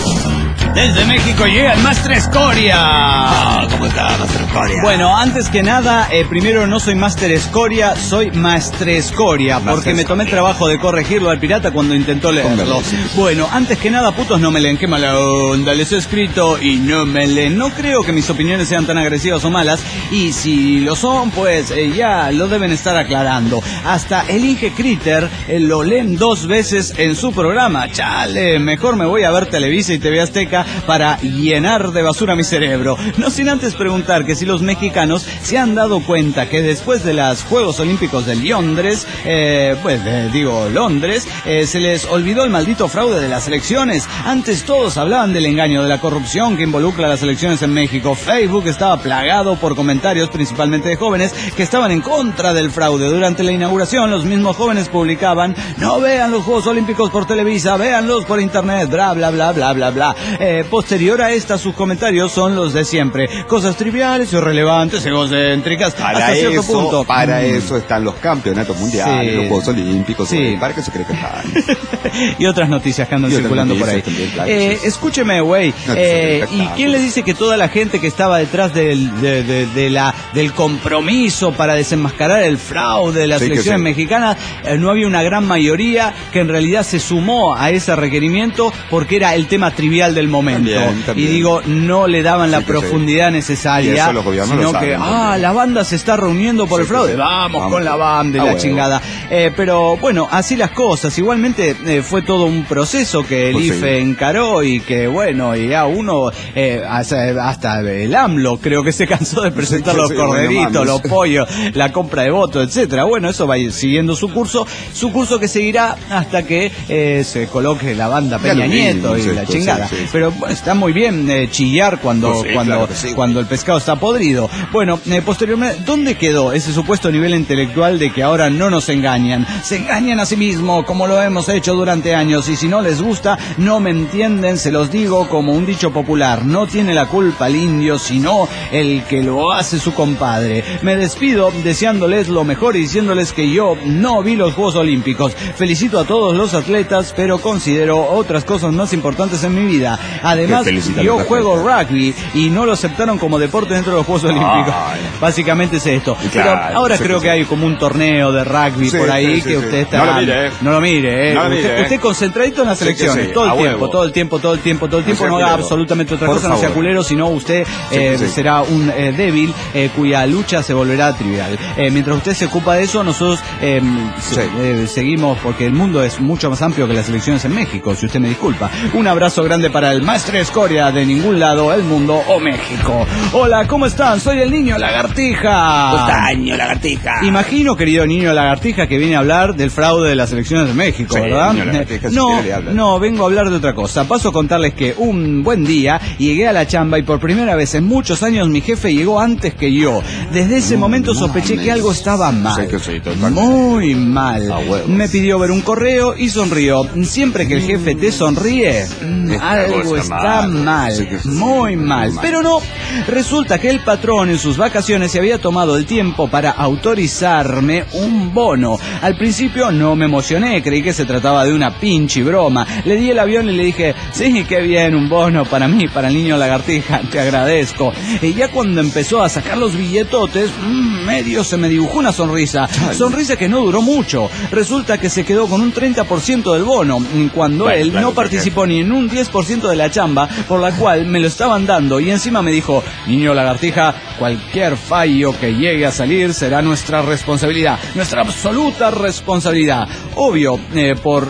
Desde México llega el Master Escoria. Ah, ¿cómo está, Master Escoria? Bueno, antes que nada, eh, primero no soy Master Escoria, soy Maestre Escoria, porque Master me tomé el trabajo de corregirlo al pirata cuando intentó leerlo. Bueno, antes que nada, putos no me leen, qué mala onda, les he escrito y no me leen. No creo que mis opiniones sean tan agresivas o malas, y si lo son, pues eh, ya lo deben estar aclarando. Hasta el Inge Critter eh, lo leen dos veces en su programa. Chale, mejor me voy a ver Televisa y T V Azteca para llenar de basura mi cerebro. No sin antes preguntar que si los mexicanos se han dado cuenta que después de los Juegos Olímpicos de Londres, eh, pues eh, digo Londres, eh, se les olvidó el maldito fraude de las elecciones. Antes todos hablaban del engaño, de la corrupción que involucra las elecciones en México. Facebook estaba plagado por comentarios, principalmente de jóvenes, que estaban en contra del fraude. Durante la inauguración, los mismos jóvenes publicaban: no vean los Juegos Olímpicos por Televisa, véanlos por internet, bla, bla, bla, bla, bla, bla. Eh, posterior a esta, sus comentarios son los de siempre: cosas triviales, irrelevantes, egocéntricas, para hasta cierto eso, punto. Para mm. eso están los campeonatos mundiales, Sí. los Juegos Olímpicos, Sí. ¿para qué se cree que están? Y otras noticias que andan Y otras circulando por ahí. noticias también, claro, eh, sí, sí. Escúcheme, güey. No, Eh, sí, ¿Y quién le dice que toda la gente que estaba detrás del, de, de, de la, del compromiso para desenmascarar el fraude de las Sí, que elecciones sí. mexicanas, eh, no había una gran mayoría que en realidad se sumó a ese requerimiento porque era el tema trivial del momento? También, también. Y digo, no le daban la Sí, que profundidad sí. necesaria, Y eso los gobiernos sino lo que, saben, ah, también. la banda se está reuniendo por Sí, el fraude. que sí. Vamos, Vamos. con la banda y Ah, la huevo. chingada. Eh, pero bueno, así las cosas. Igualmente eh, fue todo un proceso que el Pues I sí. F E encaró y que bueno, y ya uno, eh, hasta, hasta el AMLO creo que se cansó de presentar Sí, los sí, corderitos, bueno, los mames. pollos, la compra de votos, etcétera. Bueno, eso va a ir siguiendo su curso, su curso que seguirá hasta que eh, se coloque la banda Ya Peña lo Nieto vimos, y esto, la sí, chingada. sí, sí. Pero bueno, está muy bien eh, chillar cuando, Pues sí, cuando, claro que sí. cuando el pescado está podrido. Bueno, eh, posteriormente, ¿dónde quedó ese supuesto nivel intelectual de que ahora no nos engañan? Se engañan a sí mismos, como lo hemos hecho durante años, y si no les gusta, no me entienden, se los digo como un dicho popular: no tiene la culpa el indio, sino el que lo hace su compadre. Me despido deseándoles lo mejor y diciéndoles que yo no vi los Juegos Olímpicos. Felicito a todos los atletas, pero considero otras cosas más importantes en mi vida. Además, Que felicitan a yo los juego atletas. rugby y no lo aceptaron como deporte dentro de los Juegos Olímpicos. Ay. Básicamente es esto. Y claro, Pero ahora sí, creo sí, que sí. hay como un torneo de rugby Sí, por ahí sí, sí, que sí. usted está... No lo mire, eh. No lo mire, eh. No lo usted, mire, eh. usted concentradito en las Sí, que elecciones, sí, todo el a tiempo, huevo. todo el tiempo, todo el tiempo, todo el No tiempo, sea no haga culero. absolutamente otra Por cosa, no sea favor. culero, sino usted Sí, eh, que sí. será un eh, débil eh, cuya lucha se volverá trivial. Eh, mientras usted se ocupa de eso, nosotros eh, se- Sí. eh, seguimos, porque el mundo es mucho más amplio que las elecciones en México, si usted me disculpa. Un abrazo grande para el Maestre Escoria de ningún lado, el mundo o México. Hola, ¿cómo están? Soy el niño lagartija. Costaño, lagartija. Imagino, querido niño lagartija, que viene a hablar del fraude de las elecciones de México, Sí, ¿verdad? niño lagartija, si no, quiere le habla. no, vengo a hablar de otra cosa. Paso a contarles que un buen día llegué a la chamba y por primera vez en muchos años mi jefe llegó antes que yo. Desde ese No momento sospeché mames. que algo estaba mal. Sí, que sí, totalmente. Muy mal. A huevos. Me pidió ver un correo y sonrió. Siempre que el jefe te sonríe, mm, Esta algo cosa está mal. mal. Sí, que sí, Muy muy mal. mal. Pero no, resulta que el patrón en sus vacaciones se había tomado el tiempo para autorizarme un bono. Al principio no me emocioné, creí que se trataba de una pinche broma. Le di el avión y le dije: sí, qué bien, un bono para mí, para el niño lagartija, te agradezco. Y ya cuando empezó a sacar los billetotes, mmm, medio se me dibujó una sonrisa. Sonrisa que no duró mucho. Resulta que se quedó con un treinta por ciento del bono, cuando Bueno, él claro, no participó ni en un diez por ciento de la chamba, por la cual me lo estaban dando, y encima me dijo: niño lagartija, cualquier fallo que llegue a salir será nuestra responsabilidad, nuestra absoluta responsabilidad. Obvio, eh, por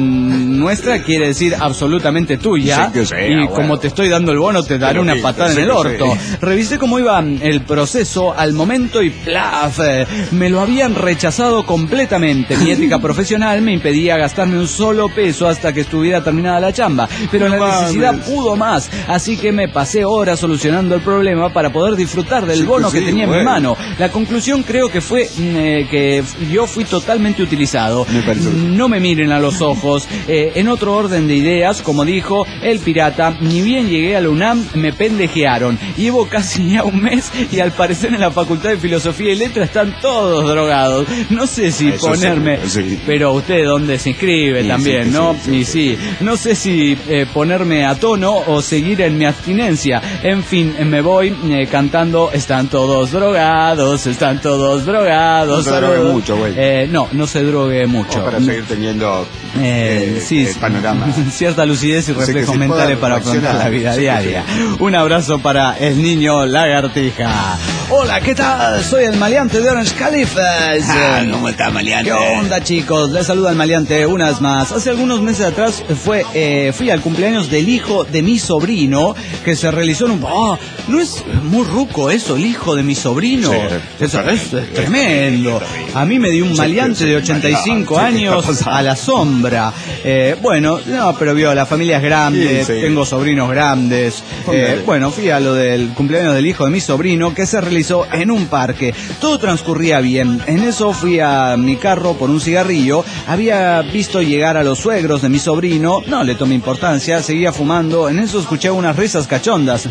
en nuestra quiere decir absolutamente tuya, Sí, que sí, y ah, como bueno. te estoy dando el bono te daré Pero una que- patada sí, en el que orto. sí. Revisé cómo iba el proceso al momento y ¡plaf! eh, me lo habían rechazado completamente. Mi ética profesional me impedía gastarme un solo peso hasta que estuviera terminada la chamba, pero la necesidad la pudo más, así que me pasé horas solucionando el problema para poder disfrutar del Sí, bono sí, que tenía bueno. en mi mano. La conclusión creo que fue eh, que yo fui totalmente utilizado. Me parece. No me miren a los ojos. Eh, en otro orden de ideas, como dijo el pirata, ni bien llegué a la UNAM, me pendejearon. Llevo casi ya un mes y al parecer en la Facultad de Filosofía y Letras están todos drogados. No sé si Eso ponerme... sí, sí. Pero usted dónde se inscribe Sí, también, sí, ¿no? sí, sí, y sí, no sé si eh, ponerme a tono o seguir en mi abstinencia. En fin, me voy eh, cantando Están todos drogados, están todos drogados. No se drogue Saludos. mucho, güey. Eh, no, no se drogue mucho. O para seguir teniendo Eh, eh, sí, el panorama. cierta lucidez y Así que reflejos sí mentales pueda para afrontar reaccionar. la vida Sí, diaria. sí. Un abrazo para el niño lagartija. Hola, ¿qué tal? Soy el maleante de Orange Califas. Ah, ¿cómo está, maleante? ¿Qué onda, chicos? Les saluda el maleante una vez más. Hace algunos meses atrás fue, eh, fui al cumpleaños del hijo de mi sobrino, que se realizó en un... ¡Oh! ¿No es muy ruco eso, el hijo de mi sobrino? Sí, eso, eso es tremendo. A mí me dio un maleante de ochenta y cinco años a la sombra. Eh, bueno, no, pero vio, la familia es grande, Sí, sí. tengo sobrinos grandes. Eh, bueno, fui a lo del cumpleaños del hijo de mi sobrino, que se realizó en un parque. Todo transcurría bien. En eso fui a mi carro por un cigarrillo. Había visto llegar a los suegros de mi sobrino. No le tomé importancia, seguía fumando. En eso escuché unas risas cachondas.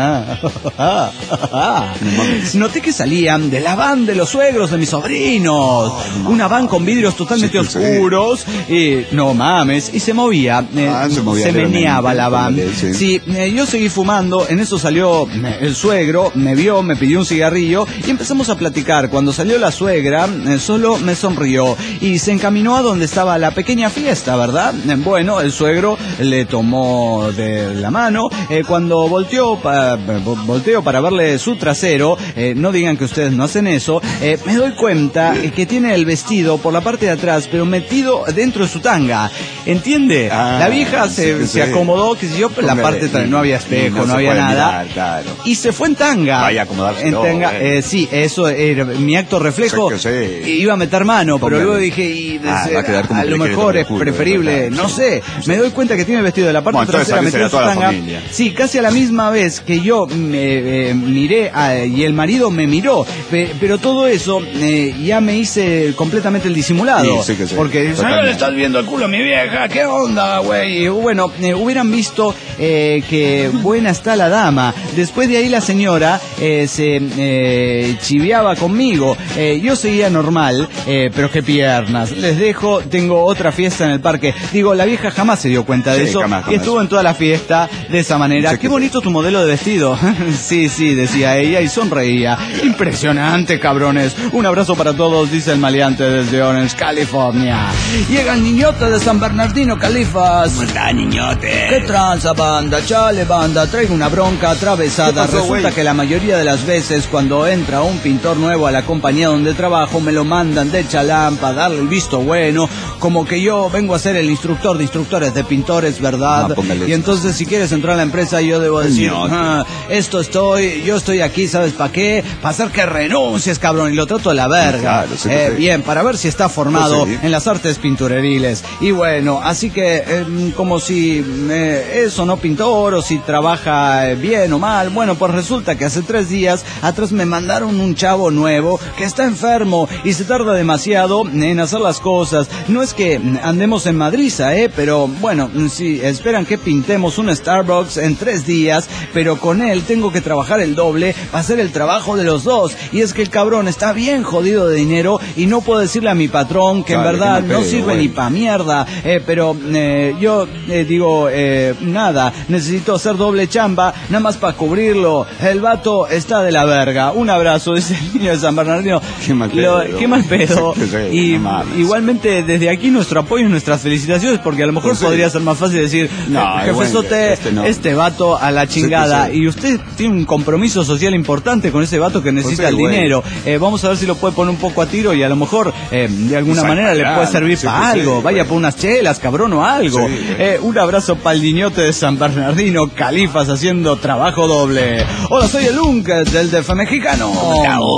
Noté que salían de la van de los suegros de mis sobrinos. Una van con vidrios totalmente Sí, sí. oscuros. Y no mames. Y se movía. eh, Ah, se movía meneaba levemente, la van. póngale, sí. Sí, eh, yo seguí fumando. En eso salió eh, el suegro. Me vio, me pidió un cigarrillo. Y empezamos a platicar. Cuando salió la suegra, eh, solo me sonrió. Y se encaminó a donde estaba la pequeña fiesta, ¿verdad? Eh, bueno, el suegro le tomó de la mano. Eh, cuando volteó, pa, volteó para verle su trasero, eh, no digan que ustedes no hacen eso, eh, me doy cuenta eh, que tiene el vestido por la parte de atrás, pero metido dentro de su tanga. ¿Entiende? Ah, la vieja se, sí, se sí. acomodó, que si yo, la Póngale, parte de atrás, no había espejo, no no, se había puede nada. mirar, claro. Y se fue en tanga. Vaya a acomodárselo, En tanga, eh. eh, sí, eso era mi acto reflejo. Sí, que sí. Iba a meter mano, pero Póngale. luego dije, y, Ah, desde- va a quedar como a que lo le quiere mejor tocar el es culo, preferible, ¿verdad? no sé. Me doy cuenta que tiene el vestido de la parte Bueno, entonces trasera metido en su avísele a toda la tanga. familia. Sí, casi a la misma vez que yo me eh, miré a- y el marido me miró, pe- pero todo eso eh, ya me hice completamente el disimulado. Sí, sí que sí. Porque Totalmente. le estás viendo el culo a mi vieja, ¿qué onda, güey? Y bueno, eh, hubieran visto eh, que buena está la dama. Después de ahí la señora eh, se eh, chiviaba conmigo. Eh, yo seguía normal, eh, pero qué piernas. Les dejo, tengo otra fiesta en el parque. Digo, la vieja jamás se dio cuenta de Sí, eso jamás, y jamás. estuvo en toda la fiesta de esa manera. Sí, Qué que bonito tu modelo de vestido. Sí, sí, decía ella y sonreía. Impresionante, cabrones. Un abrazo para todos, dice el maleante desde Orange, California. Llega el niñote de San Bernardino, Califas. ¿Cómo está, niñote? ¿Qué tranza, banda? Chale, banda, traigo una bronca atravesada. ¿Qué pasó, Resulta güey? que la mayoría de las veces cuando entra un pintor nuevo a la compañía donde trabajo, me lo mandan de chalán para darle el visto bueno, como que yo vengo a ser el instructor de instructores de pintores, ¿verdad? Ah, póngale y eso. entonces si quieres entrar a la empresa yo debo decir, No, ah, esto estoy, yo estoy aquí, ¿sabes para qué? Para hacer que renuncies, cabrón, y lo trato de la verga. Claro, sí que Eh, sí. bien, para ver si está formado Pues sí. en las artes pintureriles. Y bueno, así que eh, como si eh, eso no pintor o si trabaja eh, bien o mal. Bueno, pues resulta que hace tres días atrás me mandaron un chavo nuevo que está enfermo y se tarda demasiado en hacer las cosas. No es que andemos en madriza, eh, pero bueno, sí, esperan que pintemos un Starbucks en tres días, pero con él tengo que trabajar el doble para hacer el trabajo de los dos. Y es que el cabrón está bien jodido de dinero y no puedo decirle a mi patrón que Claro, en verdad qué mal no pedo, sirve bueno. ni pa' mierda, eh, pero eh, yo eh, digo, eh, nada, necesito hacer doble chamba, nada más para cubrirlo. El vato está de la verga. Un abrazo, dice el niño de San Bernardino. Qué mal Lo- pedo. qué mal pedo. Sí, sí, Y no mames. igualmente desde aquí nuestro apoyo y nuestras felicitaciones, porque a lo mejor Pues sí. podría ser más fácil decir, No, eh, jefezote, este no. este vato a la chingada. Sí, sí. Y usted tiene un compromiso social importante con ese vato que necesita Pues sí, el güey. dinero. Eh, vamos a ver si lo puede poner un poco a tiro y a lo mejor eh, de alguna Saca manera le lana, puede servir sí, para sí, algo. sí, Vaya güey. por unas chelas, cabrón, o algo. Sí, güey. Eh, un abrazo para el niñote de San Bernardino, Califas haciendo trabajo doble. Hola, soy el Unk del D F mexicano. ¿Cómo está, Unk?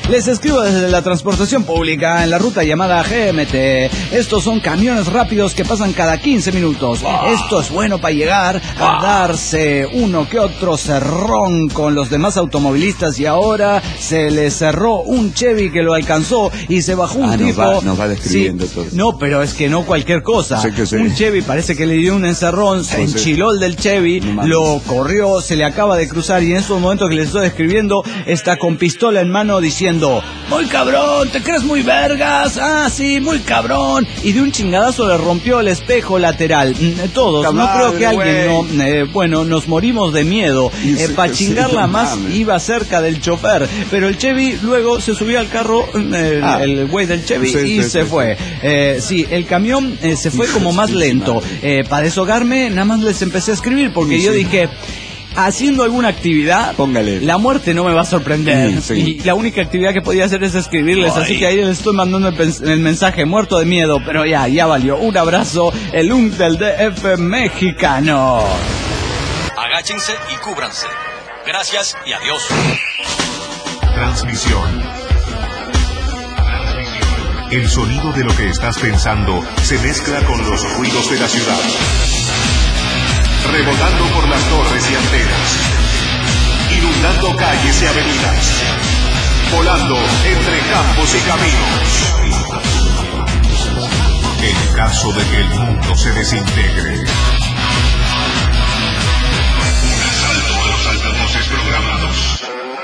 Les escribo desde la transportación pública en la ruta llamada G M T. Estos son camiones rápidos que pasan cada quince minutos. Wow. Esto es bueno para llegar wow. a darse uno que otro cerrón con los demás automovilistas, y ahora se le cerró un Chevy que lo alcanzó y se bajó un ah, tipo. Nos va, nos va describiendo sí, todo. No, pero es que no cualquier cosa. Sí que sí. Un Chevy parece que le dio un encerrón, se sí, enchiló el del Chevy, no lo corrió, se le acaba de cruzar, y en esos momentos que les estoy describiendo está con pistola en mano diciendo: muy cabrón, ¿te crees muy vergas? Ah, sí, muy cabrón. Y de un chingadazo le rompió el espejo lateral. Todos, no creo que alguien no, eh, bueno, nos morimos de miedo. Eh, Para chingarla sí, más mame. Iba cerca del chofer, pero el Chevy luego se subió al carro, eh, ah. el güey del Chevy, sí, y sí, se sí, fue. Sí. Eh, sí, el camión eh, se fue como más lento. Eh, para deshogarme, nada más les empecé a escribir, porque sí, yo sí. dije: haciendo alguna actividad, póngale, la muerte no me va a sorprender. Sí, sí. Y la única actividad que podía hacer es escribirles. Ay. Así que ahí les estoy mandando el, el mensaje, muerto de miedo, pero ya, ya valió. Un abrazo, el U N C del D F mexicano. Agáchense y cúbranse. Gracias y adiós. Transmisión. El sonido de lo que estás pensando se mezcla con los ruidos de la ciudad, rebotando por las torres y antenas, inundando calles y avenidas, volando entre campos y caminos. En caso de que el mundo se desintegre. Un asalto a los altavoces programados.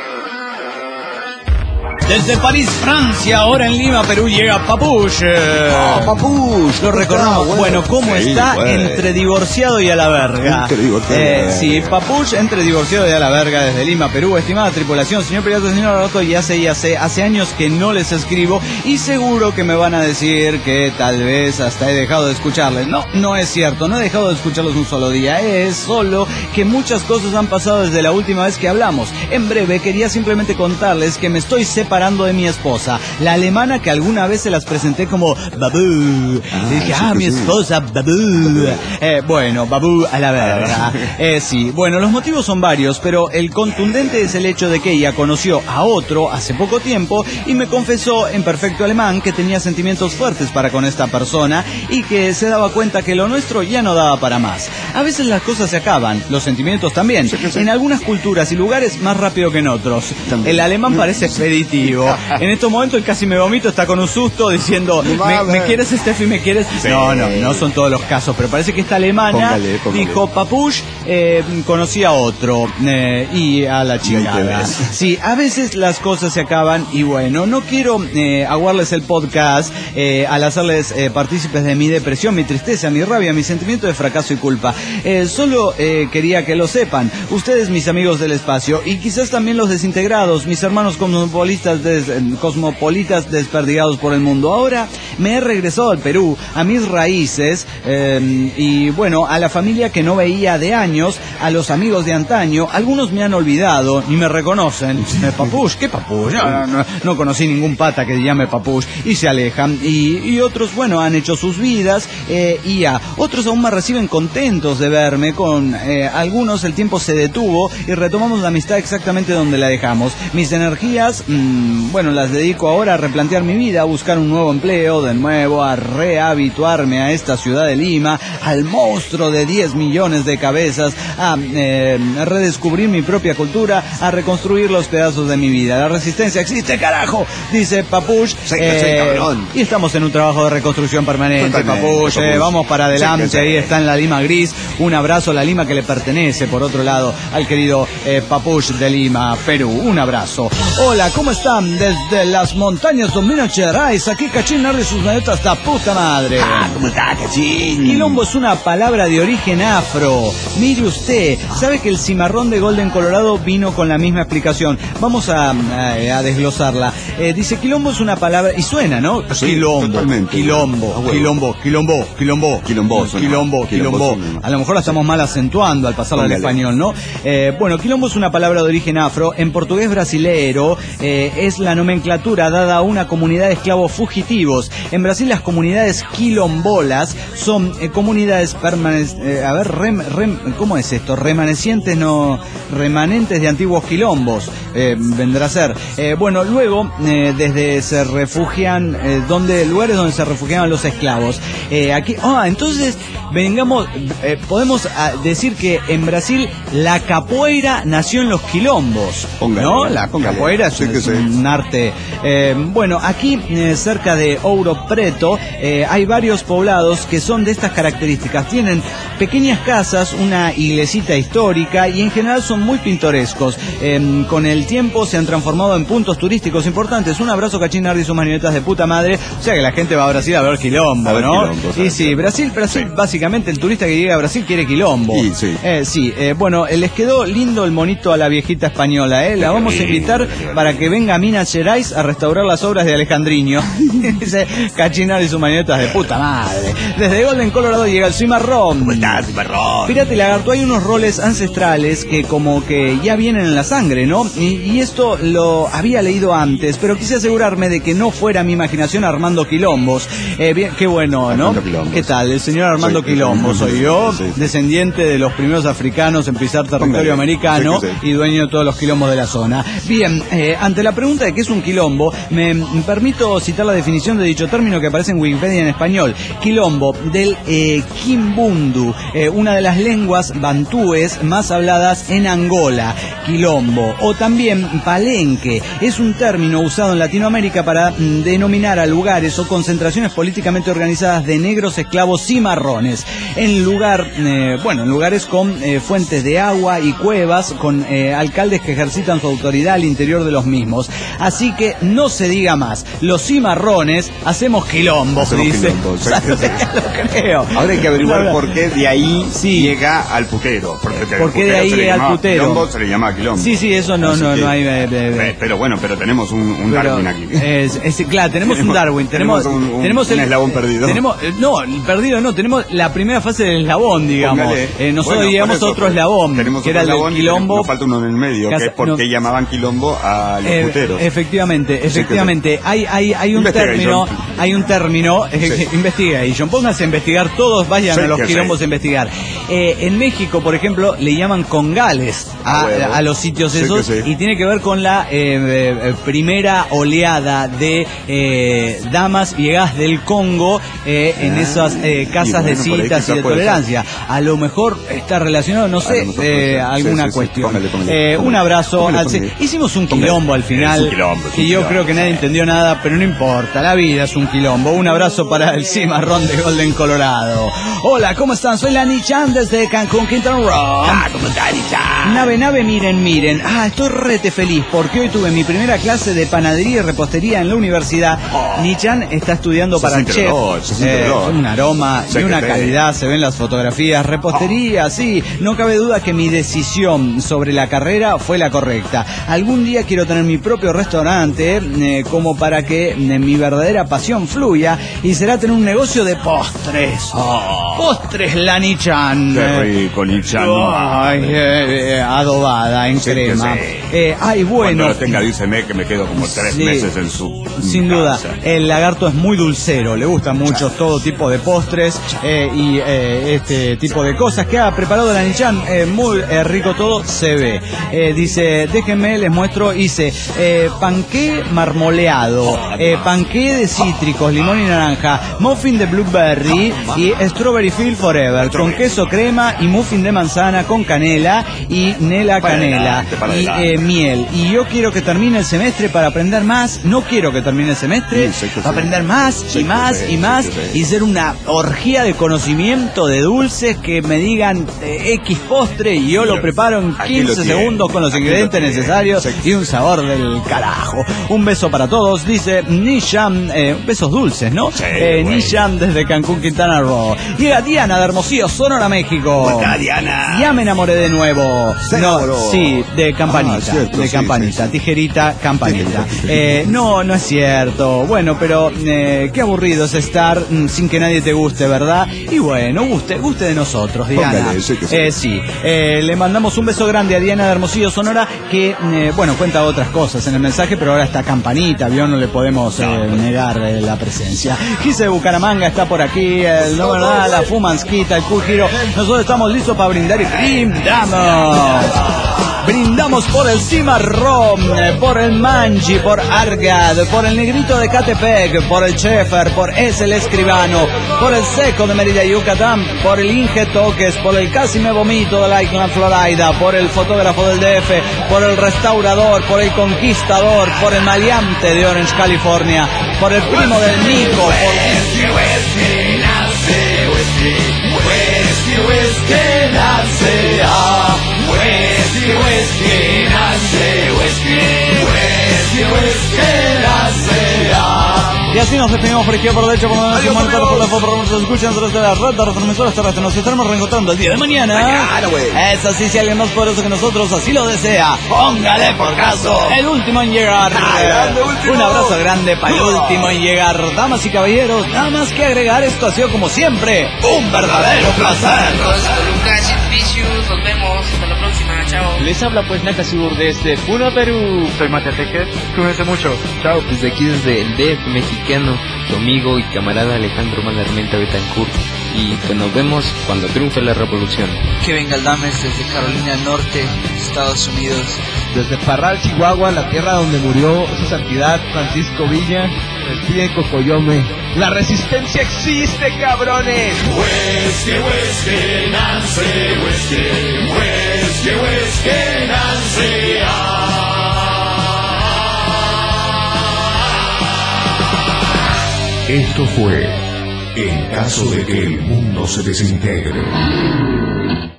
Desde París, Francia, ahora en Lima, Perú, llega Papush. Oh, Papush. Lo recordamos. Bueno, bueno, ¿cómo sí, está? Bueno. Entre divorciado y a la verga. Entre divorciado. Eh, sí, Papush, entre divorciado y a la verga, desde Lima, Perú. Estimada tripulación, señor Pirata, señor Roto, ya sé, ya sé, hace años que no les escribo y seguro que me van a decir que tal vez hasta he dejado de escucharles. No, no es cierto, no he dejado de escucharlos un solo día. Es solo que muchas cosas han pasado desde la última vez que hablamos. En breve, quería simplemente contarles que me estoy separando de mi esposa, la alemana que alguna vez se las presenté como Babu. Ah, y dije, ah, mi esposa, Babu. Eh, bueno, Babu a la verga. Eh, sí, bueno, los motivos son varios, pero el contundente es el hecho de que ella conoció a otro hace poco tiempo y me confesó en perfecto alemán que tenía sentimientos fuertes para con esta persona y que se daba cuenta que lo nuestro ya no daba para más. A veces las cosas se acaban, los sentimientos también. Sí, sí. En algunas culturas y lugares más rápido que en otros. También. El alemán parece expeditivo. En estos momentos casi me vomito, está con un susto diciendo, ¿me, ¿me quieres, Steffi? ¿Me quieres? Sí. No, no, no son todos los casos, pero parece que esta alemana póngale, póngale. dijo, Papush, eh, conocí a otro eh, y a la chingada. Sí, a veces las cosas se acaban y bueno, no quiero eh, aguarles el podcast eh, al hacerles eh, partícipes de mi depresión, mi tristeza, mi rabia, mi sentimiento de fracaso y culpa. Eh, solo eh, quería que lo sepan, ustedes mis amigos del espacio y quizás también los desintegrados, mis hermanos cosmopolitas Des, cosmopolitas desperdigados por el mundo. Ahora me he regresado al Perú, a mis raíces eh, y bueno, a la familia que no veía de años, a los amigos de antaño. Algunos me han olvidado ni me reconocen. Eh, Papush, ¿qué Papush? No, no, no, no conocí ningún pata que llame Papush y se alejan. Y, y otros, bueno, han hecho sus vidas eh, y a otros aún me reciben contentos de verme. Con eh, algunos el tiempo se detuvo y retomamos la amistad exactamente donde la dejamos. Mis energías mmm, bueno, las dedico ahora a replantear mi vida, a buscar un nuevo empleo, de nuevo a rehabituarme a esta ciudad de Lima, al monstruo de diez millones de cabezas, a eh, redescubrir mi propia cultura, a reconstruir los pedazos de mi vida. La resistencia existe, carajo, dice Papush. Sí, eh, sí, y estamos en un trabajo de reconstrucción permanente, Papush. Eh, vamos para adelante, sí, sí. Ahí está en la Lima gris. Un abrazo a la Lima que le pertenece, por otro lado, al querido eh, Papush de Lima, Perú. Un abrazo. Hola, ¿cómo están? Desde las montañas de Minas Gerais, aquí Cachín de sus manetas hasta puta madre. Ah, ¿cómo está, Cachín? Quilombo es una palabra de origen afro. Mire usted, sabe que el cimarrón de Golden Colorado vino con la misma explicación. Vamos a, a, a desglosarla. Eh, dice quilombo es una palabra, y suena, ¿no? Sí, quilombo, totalmente. Quilombo, Ah, bueno. quilombo, quilombo, quilombo, Quilombo, suena. quilombo, quilombo. Quilombo, A lo mejor la estamos mal acentuando al pasarla al Póngale. español, ¿no? Eh, bueno, quilombo es una palabra de origen afro. En portugués brasilero Puteiro eh, es la nomenclatura dada a una comunidad de esclavos fugitivos. En Brasil las comunidades quilombolas son eh, comunidades permanentes, eh, a ver, rem, rem, ¿cómo es esto? Remanecientes, no, remanentes de antiguos quilombos, eh, vendrá a ser. Eh, bueno, luego, eh, desde se refugian, eh, donde, lugares donde se refugiaban los esclavos. Eh, aquí, ah, entonces, vengamos, eh, podemos a, decir que en Brasil la capoeira nació en los quilombos, póngale, ¿no? La póngale. Capoeira es, sí es un arte. Eh, bueno, aquí, eh, cerca de Ouro Preto, eh, hay varios poblados que son de estas características. Tienen pequeñas casas, una iglesita histórica y en general son muy pintorescos. Eh, con el tiempo se han transformado en puntos turísticos importantes. Un abrazo, Cachín Nardi y sus marionetas de puta madre. O sea que la gente va a Brasil a ver quilombo, a ver ¿no? Quilombo, y sí, Brasil, Brasil, sí. Básicamente el turista que llega a Brasil quiere quilombo. Sí, sí. Eh, sí eh, bueno, les quedó lindo el monito a la viejita española, ¿eh? La vamos a invitar para que venga a Minas Gerais a restaurar las obras de Alejandriño. Dice Cachín Nardi y sus marionetas de puta madre. Desde Golden, Colorado llega el Cimarrón. ¿Cómo estás, Cimarrón? Pirata y Lagarto, hay unos roles ancestrales que como que ya vienen en la sangre, ¿no? Y, y esto lo había leído antes, pero quise asegurarme de que no fuera mi imaginación Armando Quilombos. Eh, bien, qué bueno, ¿no? ¿Qué tal? El señor Armando soy, Quilombo soy yo, sí, sí. Descendiente de los primeros africanos en pisar territorio Póngale. americano sí, sí. y dueño de todos los quilombos de la zona. Bien, eh, ante la pregunta de qué es un quilombo, me, me permito citar la definición de dicho término que aparece en Wikipedia en español. Quilombo, del eh, Kimbundu, eh, una de las lenguas bantúes más habladas en Angola. Quilombo, o también palenque, es un término usado en Latinoamérica para mm, denominar a lugares o concentraciones políticamente organizadas de negros esclavos cimarrones, en lugar, eh, bueno, en lugares con eh, fuentes de agua y cuevas, con eh, alcaldes que ejercitan su autoridad al interior de los mismos. Así que no se diga más, los cimarrones hacemos quilombos, hacemos dice. Quilombos, o sea, no lo creo. Ahora hay que averiguar no, por qué de ahí sí. llega al putero. Porque ¿Por qué de ahí llega al putero? Quilombo se le llama quilombo. Sí, sí, eso no, no, que, no hay. Eh, eh, pero bueno, pero tenemos un, un pero, Darwin aquí. Es, es, claro, tenemos, tenemos un Darwin, tenemos, tenemos un, un, tenemos un el eslabón perdido. Tenemos, no, perdido no, tenemos la primera fase del eslabón, digamos. Eh, nosotros bueno, llegamos eso, a otro eslabón, tenemos que era el del quilombo. Nos falta uno en el medio, casa, que es porque no, llamaban quilombo a los eh, puteros. Efectivamente, efectivamente. Sí, hay, hay, hay un término, hay un término, eh, sí. investigation. Pónganse a investigar todos, vayan sí, a los quilombos sí. a investigar. Eh, en México, por ejemplo, le llaman congales a, a, a los sitios esos sí, sí. y tiene que ver con la eh, eh, primera oleada de eh, damas llegadas del Congo eh, en ah, esas eh, casas bueno, de citas y de tolerancia. A lo mejor está relacionado, no sé, eh, alguna sí, sí, cuestión. Sí, póngale, póngale, eh, póngale. Un abrazo. Póngale, póngale. Hicimos un quilombo al final, quilombo, que yo quilombo, creo que nadie sí. entendió nada, pero no importa, la vida es un quilombo. Un abrazo para el cimarrón de Golden, Colorado. Hola, ¿cómo están? Soy la Nichan desde Cancún, Quintana Roo. Ah, ¿cómo está, Nichan? Nave, nave, miren, miren. Ah, estoy rete feliz porque hoy tuve mi primera clase de panadería y repostería en la universidad. Oh. Nichan está estudiando se para chef. Olor, se eh, un aroma y una calidad, se ven las fotografías. Repostería, oh. sí. No cabe duda que mi decisión sobre la carrera fue la correcta. Algún día quiero tener mi propio restaurante eh, como para que eh, mi verdadera pasión fluya y será tener un negocio de postres. Oh. Postres, la Nichan. Qué rico, Nichan. Oh, ay, eh, eh, adobada en sí, crema. Sí. Eh, ay, bueno. Cuando lo tenga, díseme que me quedo como tres sí, meses en su sin casa. Duda. El lagarto es muy dulcero, le gustan mucho Chao. todo tipo de postres eh, y eh, este tipo de cosas que ha preparado la Nichan. Eh, muy eh, rico todo, se ve. Eh, dice, déjenme, les muestro, hice eh, panqué marmoleado, eh, panqué de cítricos, limón y naranja, muffin de blueberry y strawberry field forever, con queso crema y muffin de manzana con canela y nela canela y eh, miel. Y yo quiero que termine el semestre para aprender más, no quiero que termine el semestre para aprender más y más y más y ser una orgía de conocimiento de dulces que me digan eh, X postre y yo lo preparo en quince segundos con los ingredientes necesarios y un sabor del carajo. Un beso para todos, dice Nishan, eh, besos dulces, ¿no? Sí, eh, Nishan desde Cancún, Quintana Roo. Llega Diana de Hermosillo, Sonora, México. ¿Cómo está, Diana? Ya me enamoré de nuevo. Se no, enamoró. Sí, de Campanilla. campanita, cierto, de sí, campanita, sí, sí. tijerita, campanita. Eh, no, no es cierto. Bueno, pero eh, qué aburrido es estar mm, sin que nadie te guste, ¿verdad? Y bueno, guste, guste de nosotros, Diana. Póngale, sí que sí. Eh, sí, eh, le mandamos un beso grande a Diana de Hermosillo, Sonora, que, eh, bueno, cuenta otras cosas en el mensaje, pero ahora está campanita, ¿vio? No le podemos eh, negar eh, la presencia. Gise de Bucaramanga está por aquí, el no verdad, la Fumansquita, el Cool Hero. Nosotros estamos listos para brindar y brindamos. Brindamos por el Cimarrón, por el Mangi, por Argad, por el Negrito de Catepec, por el Chefer, por Es el Escribano, por el Seco de Mérida, Yucatán, por el Inge Toques, por el Casi Me Vomito de Lakeland, Florida, por el Fotógrafo del D F, por el Restaurador, por el Conquistador, por el Maleante de Orange, California, por el Primo del Nico, por... Y así nos despedimos por izquierda, por derecha, por la derecha, por la por la por la nos escuchan a través de la red de retransmisoras terrestres. Nos estaremos reencontrando el día de mañana. Mañana, güey. Eso sí, si alguien más poderoso que nosotros así lo desea, póngale por caso. El último en llegar. grande, último. Un abrazo grande para el último en llegar. Damas y caballeros, nada más que agregar, esto ha sido como siempre un verdadero placer. Lucas y Vicious, nos vemos. Hasta la próxima. Chao. Les habla pues Nakasur desde Puno, Perú. Soy Matetejes, cuídense mucho, chao. Desde aquí, desde el D F mexicano, su amigo y camarada Alejandro Malarmenta Betancourt. Y pues nos vemos cuando triunfe la revolución. Kevin Galdames desde Carolina del Norte, Estados Unidos. Desde Parral, Chihuahua, la tierra donde murió su santidad Francisco Villa, el pie de Cocoyome. ¡La resistencia existe, cabrones! Whisky, whisky, Nancy, whisky, whisky, whisky, Nancy. Esto fue En caso de que el mundo se desintegre.